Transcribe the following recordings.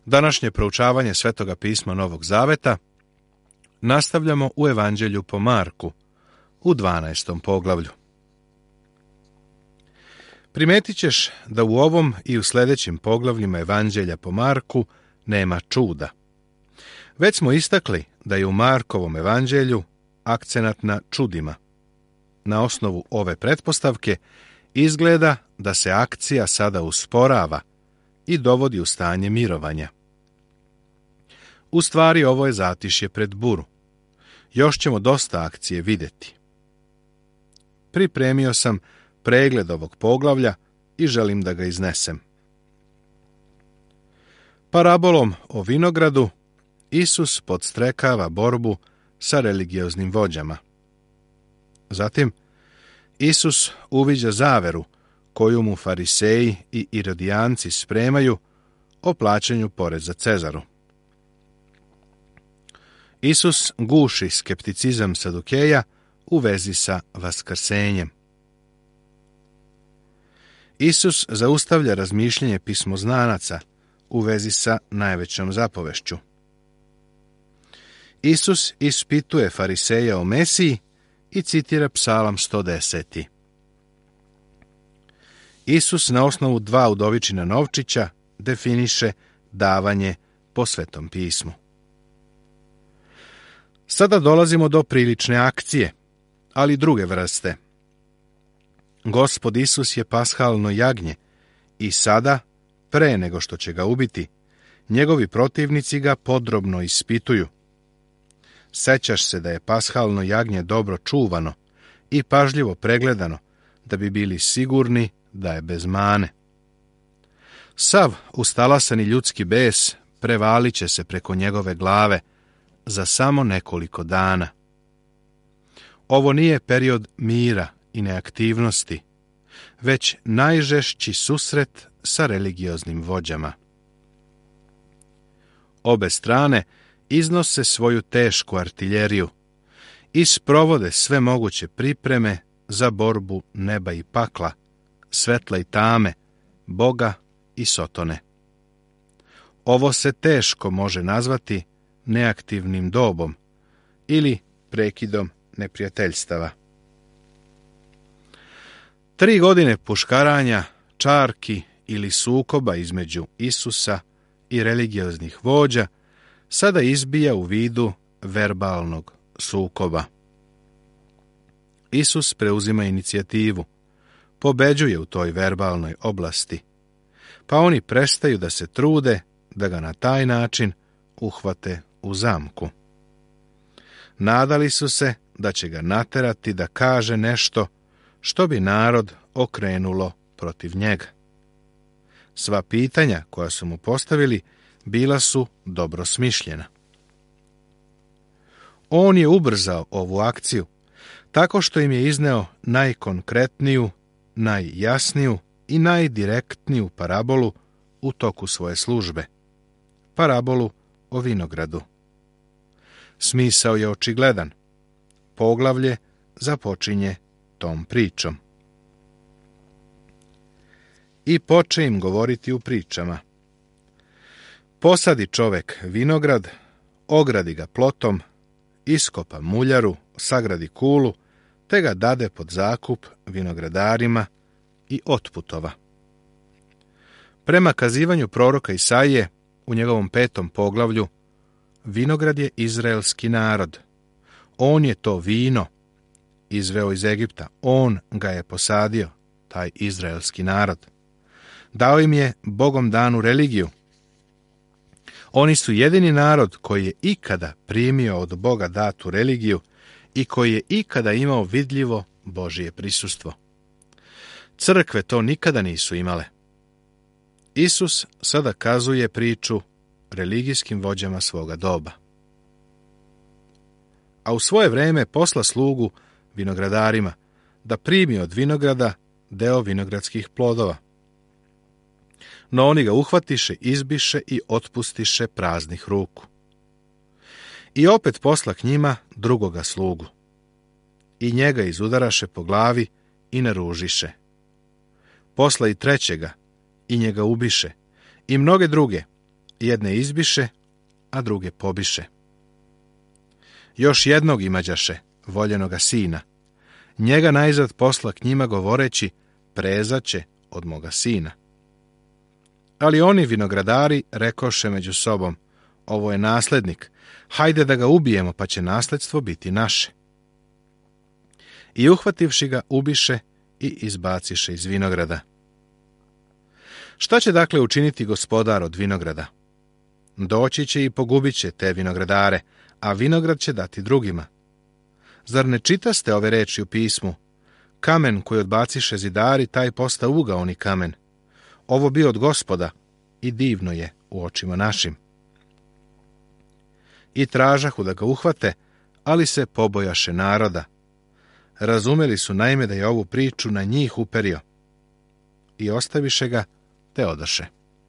Današnje proučavanje Svetoga pisma Novog Zaveta nastavljamo u Evanđelju po Marku, u 12. poglavlju. Primetit ćeš da u ovom i u sljedećim poglavljima Evanđelja po Marku nema čuda. Već smo istakli da je u Markovom Evanđelju akcenat na čudima. Na osnovu ove pretpostavke izgleda da se akcija sada usporava i dovodi u stanje mirovanja. U stvari ovo je zatišje pred buru. Još ćemo dosta akcije vidjeti. Pripremio sam pregled ovog poglavlja i želim da ga iznesem. Parabolom o vinogradu Isus podstrekava borbu sa religioznim vođama. Zatim, Isus uviđa zaveru koju mu fariseji i irodijanci spremaju o plaćanju poreza Cezaru. Isus guši skepticizam Sadukeja u vezi sa vaskrsenjem. Isus zaustavlja razmišljanje pismoznanaca u vezi sa najvećom zapovešću. Isus ispituje fariseja o Mesiji i citira Psalam 110. Isus na osnovu 2 udovičina novčića definiše davanje po Svetom pismu. Sada dolazimo do prilične akcije, ali druge vrste. Gospod Isus je pashalno jagnje i sada, pre nego što će ga ubiti, njegovi protivnici ga podrobno ispituju. Sećaš se da je pashalno jagnje dobro čuvano i pažljivo pregledano, da bi bili sigurni da je bez mane. Sav ustalasani ljudski bes prevalit će se preko njegove glave za samo nekoliko dana. Ovo nije period mira i neaktivnosti, već najžešći susret sa religioznim vođama. Obe strane iznose svoju tešku artiljeriju i sprovode sve moguće pripreme za borbu neba i pakla, svetla i tame, Boga i Sotone. Ovo se teško može nazvati neaktivnim dobom ili prekidom neprijateljstava. 3 godine puškaranja, čarki ili sukoba između Isusa i religioznih vođa sada izbija u vidu verbalnog sukoba. Isus preuzima inicijativu, pobeđuje u toj verbalnoj oblasti, pa oni prestaju da se trude da ga na taj način uhvate u zamku. Nadali su se da će ga naterati da kaže nešto što bi narod okrenulo protiv njega. Sva pitanja koja su mu postavili bila su dobro smišljena. On je ubrzao ovu akciju tako što im je izneo najkonkretniju, najjasniju i najdirektniju parabolu u toku svoje službe. Parabolu o vinogradu. Smisao je očigledan. Poglavlje započinje tom pričom. I poče im govoriti u pričama. Posadi čovek vinograd, ogradi ga plotom, iskopa muljaru, sagradi kulu, te ga dade pod zakup vinogradarima i otputova. Prema kazivanju proroka Isaije, u njegovom 5. poglavlju, vinograd je izraelski narod. On je to vino izveo iz Egipta. On ga je posadio, taj izraelski narod. Dao im je Bogom danu religiju. Oni su jedini narod koji je ikada primio od Boga datu religiju i koji je ikada imao vidljivo Božje prisustvo. Crkve to nikada nisu imale. Isus sada kazuje priču religijskim vođama svoga doba. A u svoje vreme posla slugu vinogradarima da primi od vinograda deo vinogradskih plodova. No oni ga uhvatiše, izbiše i otpustiše praznih ruku. I opet posla k njima drugoga slugu. I njega izudaraše po glavi i naružiše. Posla i trećega, i njega ubiše, i mnoge druge, jedne izbiše, a druge pobiše. Još jednog imađaše, voljenoga sina. Njega najzad posla k njima govoreći, prezaće od moga sina. Ali oni vinogradari rekoše među sobom, ovo je naslednik, hajde da ga ubijemo, pa će nasledstvo biti naše. I uhvativši ga, ubiše i izbaciše iz vinograda. Šta će dakle učiniti gospodar od vinograda? Doći će i pogubit će te vinogradare, a vinograd će dati drugima. Zar ne čitaste ove reči u pismu? Kamen koji odbaciše zidari, taj posta ugaoni kamen. Ovo bi od Gospoda i divno je u očima našim. I tražahu da ga uhvate, ali se pobojaše naroda. Razumeli su naime da je ovu priču na njih uperio. I ostaviše ga, te odaše.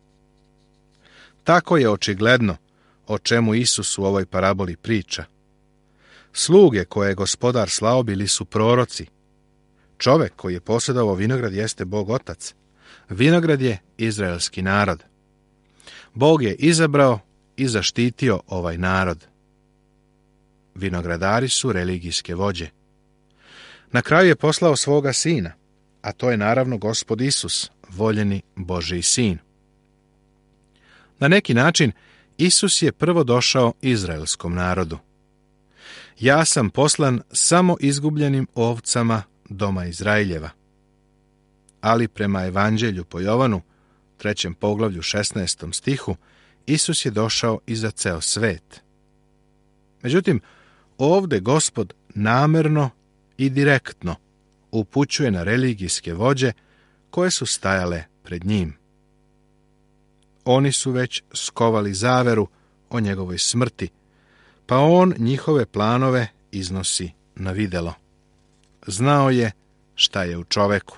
Tako je očigledno o čemu Isus u ovoj paraboli priča. Sluge koje je gospodar slao bili su proroci. Čovek koji je posjedovao vinograd jeste Bog Otac. Vinograd je izraelski narod. Bog je izabrao i zaštitio ovaj narod. Vinogradari su religijske vođe. Na kraju je poslao svoga sina, a to je naravno Gospod Isus, voljeni Božji sin. Na neki način, Isus je prvo došao izraelskom narodu. Ja sam poslan samo izgubljenim ovcama doma Izraeljeva. Ali prema Evanđelju po Jovanu, 3. poglavlju 16. stihu, Isus je došao i za ceo svet. Međutim, ovde Gospod namerno i direktno upućuje na religijske vođe koje su stajale pred njim. Oni su već skovali zaveru o njegovoj smrti, pa on njihove planove iznosi na videlo. Znao je šta je u čoveku.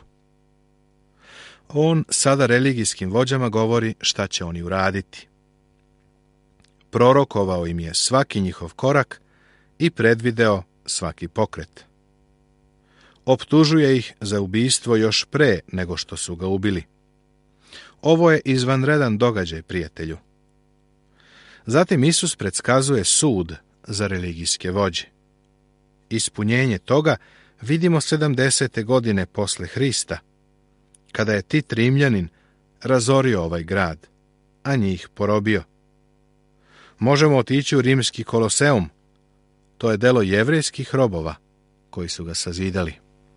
On sada religijskim vođama govori šta će oni uraditi. Prorokovao im je svaki njihov korak i predvideo svaki pokret. Optužuje ih za ubistvo još pre nego što su ga ubili. Ovo je izvanredan događaj, prijatelju. Zatim Isus predskazuje sud za religijske vođe. Ispunjenje toga vidimo 70. godine posle Hrista, kada je Tit Rimljanin razorio ovaj grad, a njih porobio. Možemo otići u rimski Koloseum. To je delo jevrejskih robova koji su ga sazidali.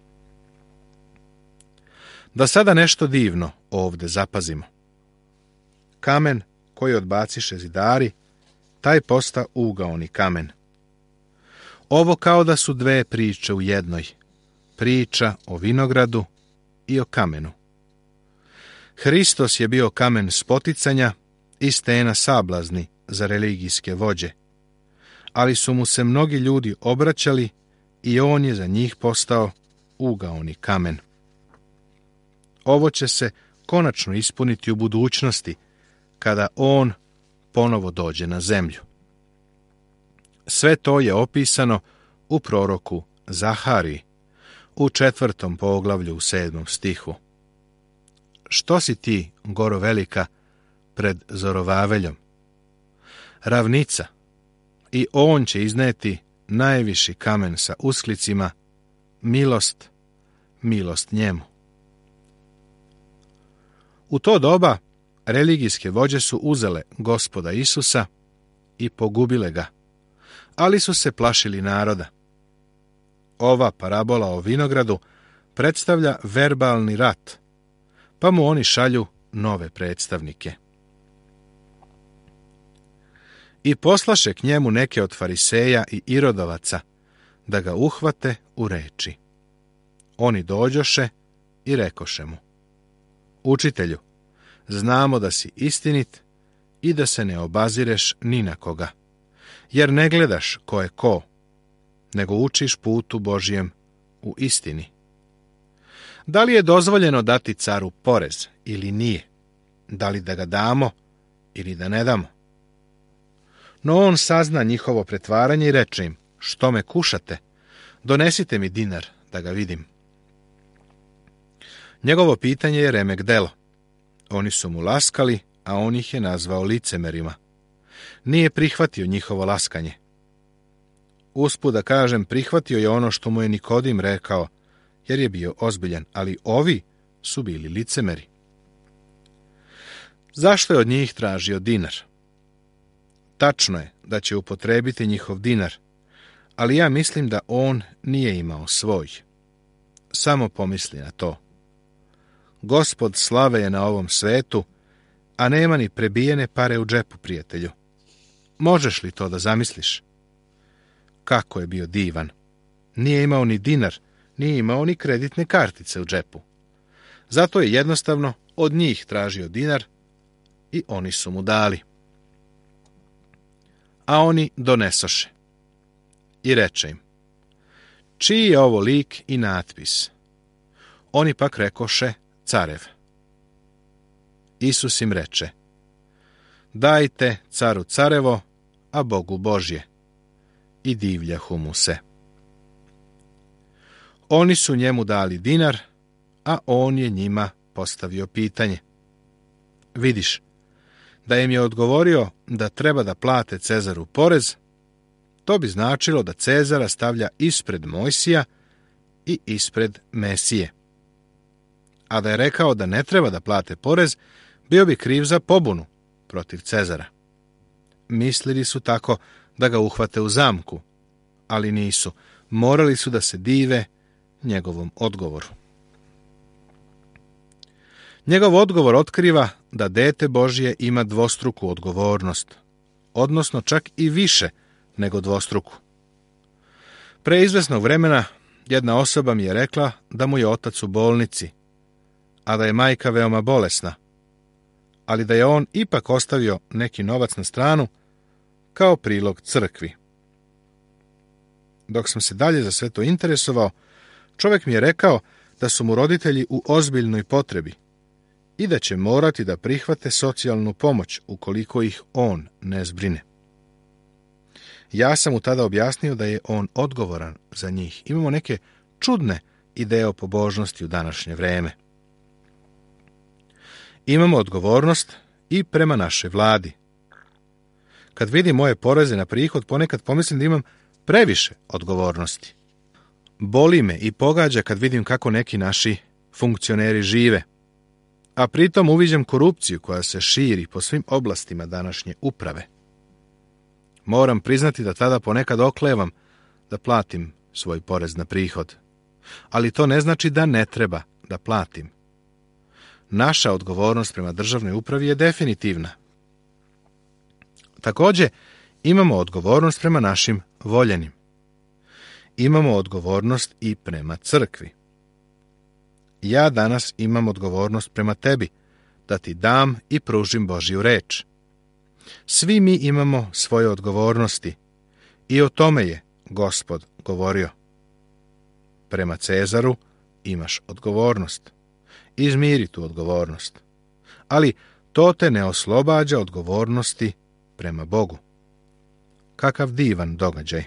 Da sada nešto divno ovde zapazimo. Kamen koji odbaciše zidari, taj posta ugaoni kamen. Ovo kao da su dve priče u jednoj. Priča o vinogradu i o kamenu. Hristos je bio kamen spoticanja i stena sablazni za religijske vođe, ali su mu se mnogi ljudi obraćali i on je za njih postao ugaoni kamen. Ovo će se konačno ispuniti u budućnosti, kada on ponovo dođe na zemlju. Sve to je opisano u proroku Zahariji, u 4. poglavlju u 7. stihu. Što si ti, goro velika, pred Zorovaveljom? Ravnica, i on će izneti najviši kamen sa usklicima, milost, milost njemu. U to doba religijske vođe su uzele Gospoda Isusa i pogubile ga, ali su se plašili naroda. Ova parabola o vinogradu predstavlja verbalni rat, pa mu oni šalju nove predstavnike. I poslaše k njemu neke od fariseja i irodovaca, da ga uhvate u reči. Oni dođoše i rekoše mu: Učitelju, znamo da si istinit i da se ne obazireš ni na koga, jer ne gledaš ko je ko, nego učiš putu Božjem u istini. Da li je dozvoljeno dati caru porez ili nije? Da li da ga damo ili da ne damo? No on sazna njihovo pretvaranje i reče im: Što me kušate? Donesite mi dinar da ga vidim. Njegovo pitanje je remek delo. Oni su mu laskali, a on ih je nazvao licemerima. Nije prihvatio njihovo laskanje. Usput da kažem, prihvatio je ono što mu je Nikodim rekao, jer je bio ozbiljan, ali ovi su bili licemeri. Zašto je od njih tražio dinar? Tačno je da će upotrebiti njihov dinar, ali ja mislim da on nije imao svoj. Samo pomisli na to. Gospod slave je na ovom svetu, a nema ni prebijene pare u džepu, prijatelju. Možeš li to da zamisliš? Kako je bio divan. Nije imao ni dinar, nije imao ni kreditne kartice u džepu. Zato je jednostavno od njih tražio dinar i oni su mu dali. A oni donesoše. I reče im, čiji je ovo lik i natpis? Oni pak rekoše, carev. Isus im reče, dajte caru carevo, a Bogu Božje. I divljahu mu se. Oni su njemu dali dinar, a on je njima postavio pitanje. Vidiš, da im je odgovorio da treba da plate Cezaru porez, to bi značilo da Cezara stavlja ispred Mojsija i ispred Mesije. A da je rekao da ne treba da plate porez, bio bi kriv za pobunu protiv Cezara. Mislili su tako da ga uhvate u zamku, ali nisu. Morali su da se dive njegovom odgovoru. Njegov odgovor otkriva da dete Božje ima dvostruku odgovornost, odnosno čak i više nego dvostruku. Pre izvesnog vremena jedna osoba mi je rekla da mu je otac u bolnici, a da je majka veoma bolesna, ali da je on ipak ostavio neki novac na stranu kao prilog crkvi. Dok sam se dalje za sve to interesovao, čovjek mi je rekao da su mu roditelji u ozbiljnoj potrebi i da će morati da prihvate socijalnu pomoć ukoliko ih on ne zbrine. Ja sam mu tada objasnio da je on odgovoran za njih. Imamo neke čudne ideje o pobožnosti u današnje vreme. Imamo odgovornost i prema našoj vladi. Kad vidim moje poreze na prihod, ponekad pomislim da imam previše odgovornosti. Boli me i pogađa kad vidim kako neki naši funkcioneri žive, a pritom uviđam korupciju koja se širi po svim oblastima današnje uprave. Moram priznati da tada ponekad oklevam da platim svoj porez na prihod, ali to ne znači da ne treba da platim. Naša odgovornost prema državnoj upravi je definitivna. Također, imamo odgovornost prema našim voljenim. Imamo odgovornost i prema crkvi. Ja danas imam odgovornost prema tebi, da ti dam i pružim Božju reč. Svi mi imamo svoje odgovornosti i o tome je Gospod govorio. Prema Cezaru imaš odgovornost. Izmiri tu odgovornost. Ali to te ne oslobađa odgovornosti prema Bogu. Kakav divan događaj.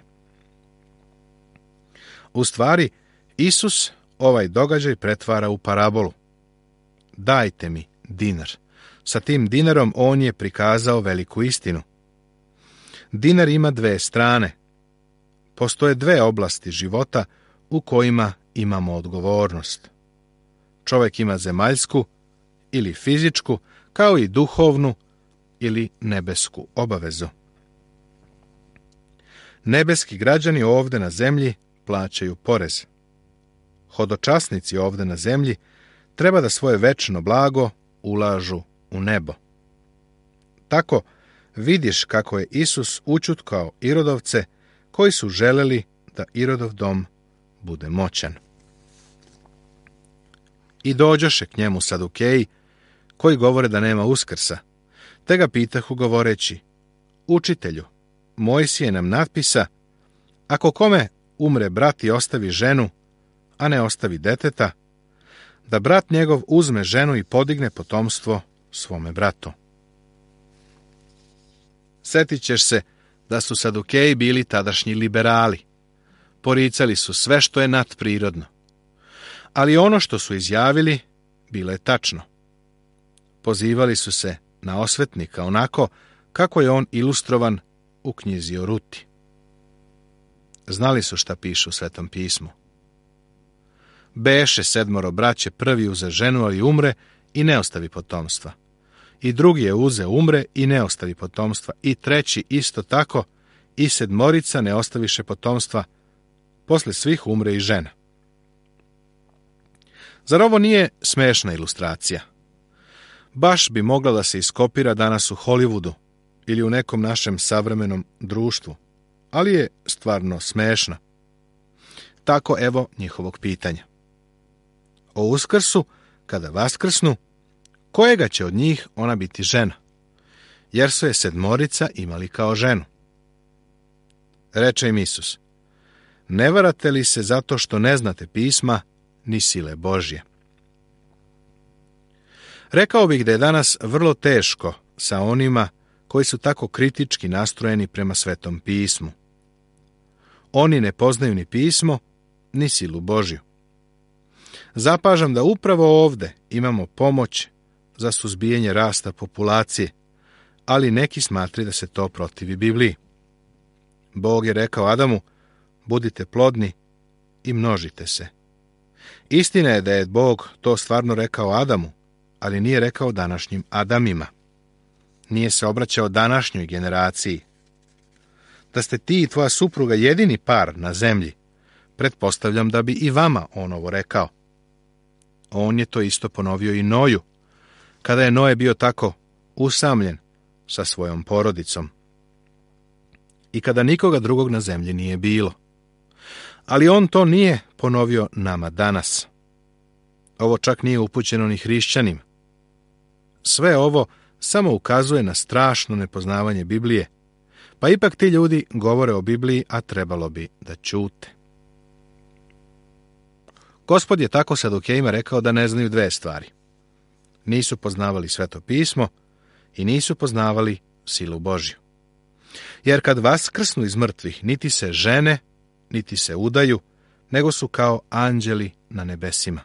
U stvari, Isus ovaj događaj pretvara u parabolu. Dajte mi dinar. Sa tim dinarom on je prikazao veliku istinu. Dinar ima dve strane. Postoje dve oblasti života u kojima imamo odgovornost. Čovjek ima zemaljsku ili fizičku, kao i duhovnu ili nebesku obavezu. Nebeski građani ovdje na zemlji plaćaju porez. Hodočasnici ovdje na zemlji treba da svoje večno blago ulažu u nebo. Tako vidiš kako je Isus učutkao Irodovce koji su želeli da Irodov dom bude moćan. I dođoše k njemu Sadukeji, koji govore da nema Uskrsa, te ga pitahu govoreći, učitelju, Mojsije nam natpisa, ako kome umre brat i ostavi ženu, a ne ostavi deteta, da brat njegov uzme ženu i podigne potomstvo svome bratu. Setit ćeš se da su Sadukeji bili tadašnji liberali. Poricali su sve što je nadprirodno. Ali ono što su izjavili bilo je tačno. Pozivali su se na osvetnika, onako kako je on ilustrovan u knjizi o Ruti. Znali su šta piše u Svetom pismu. Beše 7 braće, prvi uze ženu, ali umre i ne ostavi potomstva. I drugi je uze, umre i ne ostavi potomstva. I treći isto tako, i 7 ne ostaviše potomstva. Posle svih umre i žena. Zar ovo nije smešna ilustracija? Baš bi mogla da se iskopira danas u Hollywoodu ili u nekom našem savremenom društvu, ali je stvarno smešna. Tako evo njihovog pitanja. O Uskrsu, kada vaskrsnu, kojega će od njih ona biti žena? Jer su je 7 imali kao ženu. Reče im Isus: ne varate li se zato što ne znate pisma, ni sile Božje? Rekao bih da je danas vrlo teško sa onima koji su tako kritički nastrojeni prema Svetom pismu. Oni ne poznaju ni pismo, ni silu Božju. Zapažam da upravo ovde imamo pomoć za suzbijanje rasta populacije, ali neki smatraju da se to protivi Bibliji. Bog je rekao Adamu: budite plodni i množite se. Istina je da je Bog to stvarno rekao Adamu, ali nije rekao današnjim Adamima. Nije se obraćao današnjoj generaciji. Da ste ti i tvoja supruga jedini par na zemlji, pretpostavljam da bi i vama on ovo rekao. On je to isto ponovio i Noju, kada je Noe bio tako usamljen sa svojom porodicom i kada nikoga drugog na zemlji nije bilo. Ali on to nije ponovio nama danas. Ovo čak nije upućeno ni hrišćanima. Sve ovo samo ukazuje na strašno nepoznavanje Biblije, pa ipak ti ljudi govore o Bibliji, a trebalo bi da ćute. Gospod je tako Sadukejima rekao da ne znaju 2 stvari. Nisu poznavali Sveto pismo i nisu poznavali silu Božju. Jer kad vaskrsnu iz mrtvih, niti se žene, niti se udaju, nego su kao anđeli na nebesima.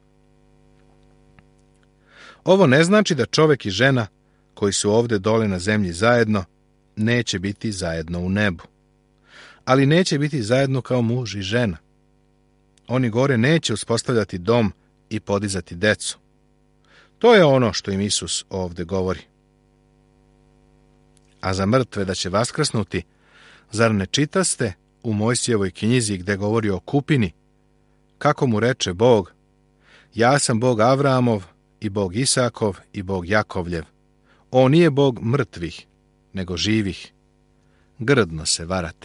Ovo ne znači da čovek i žena, koji su ovde dole na zemlji zajedno, neće biti zajedno u nebu. Ali neće biti zajedno kao muž i žena. Oni gore neće uspostavljati dom i podizati decu. To je ono što im Isus ovde govori. A za mrtve da će vaskrsnuti, zar ne čitaste u Mojsijevoj knjizi gde govori o kupini, kako mu reče Bog: ja sam Bog Avraamov i Bog Isakov i Bog Jakovljev. On nije Bog mrtvih, nego živih. Grdno se varate.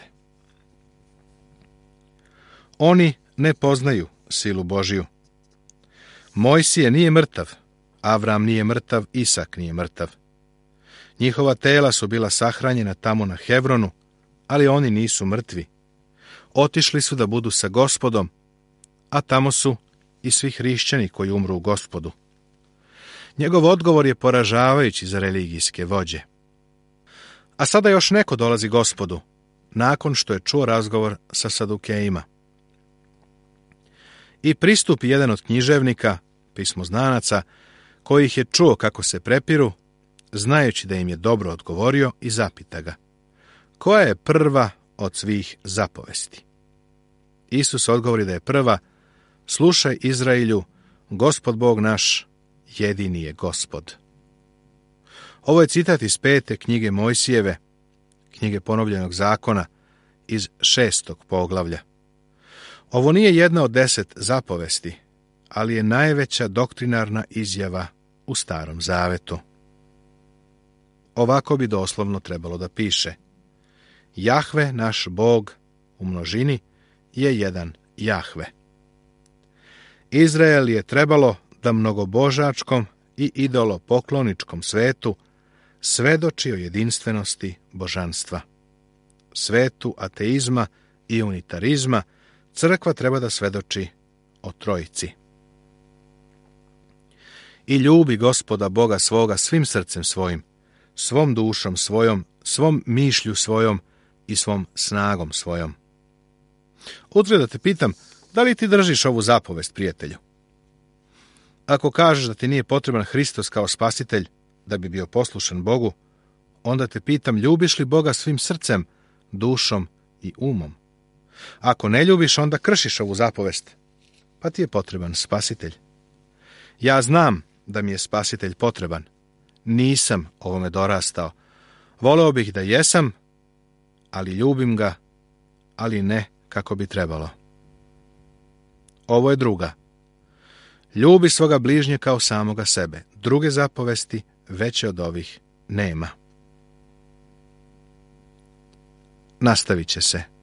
Oni ne poznaju silu Božju. Mojsije nije mrtav, Avram nije mrtav, Isak nije mrtav. Njihova tela su bila sahranjena tamo na Hevronu, ali oni nisu mrtvi. Otišli su da budu sa Gospodom, a tamo su i svi hrišćani koji umru u Gospodu. Njegov odgovor je poražavajući za religijske vođe. A sada još neko dolazi Gospodu, nakon što je čuo razgovor sa Sadukejima. I pristupi jedan od književnika, pismoznanaca, koji ih je čuo kako se prepiru, znajući da im je dobro odgovorio, i zapita ga: koja je prva od svih zapovesti? Isus odgovori da je prva: slušaj Izraelju, Gospod Bog naš, jedini je Gospod. Ovo je citat iz 5. knjige Mojsijeve, knjige ponovljenog zakona, iz 6. poglavlja. Ovo nije jedna od 10 zapovesti, ali je najveća doktrinarna izjava u Starom Zavetu. Ovako bi doslovno trebalo da piše: Jahve, naš Bog, u množini, je jedan Jahve. Izrael je trebalo da mnogobožačkom i idolopokloničkom svetu svedoči o jedinstvenosti božanstva. Svetu ateizma i unitarizma crkva treba da svedoči o Trojici. I ljubi Gospoda Boga svoga svim srcem svojim, svom dušom svojom, svom mišlju svojom i svom snagom svojom. Uzgred da te pitam, da li ti držiš ovu zapovest, prijatelju? Ako kažeš da ti nije potreban Hristos kao spasitelj, da bi bio poslušan Bogu, onda te pitam, ljubiš li Boga svim srcem, dušom i umom? Ako ne ljubiš, onda kršiš ovu zapovest, pa ti je potreban spasitelj. Ja znam da mi je spasitelj potreban. Nisam ovome dorastao. Voleo bih da jesam, ali ljubim ga, ali ne kako bi trebalo. Ovo je druga. Ljubi svoga bližnje kao samoga sebe. Druge zapovesti veće od ovih nema. Nastavit će se.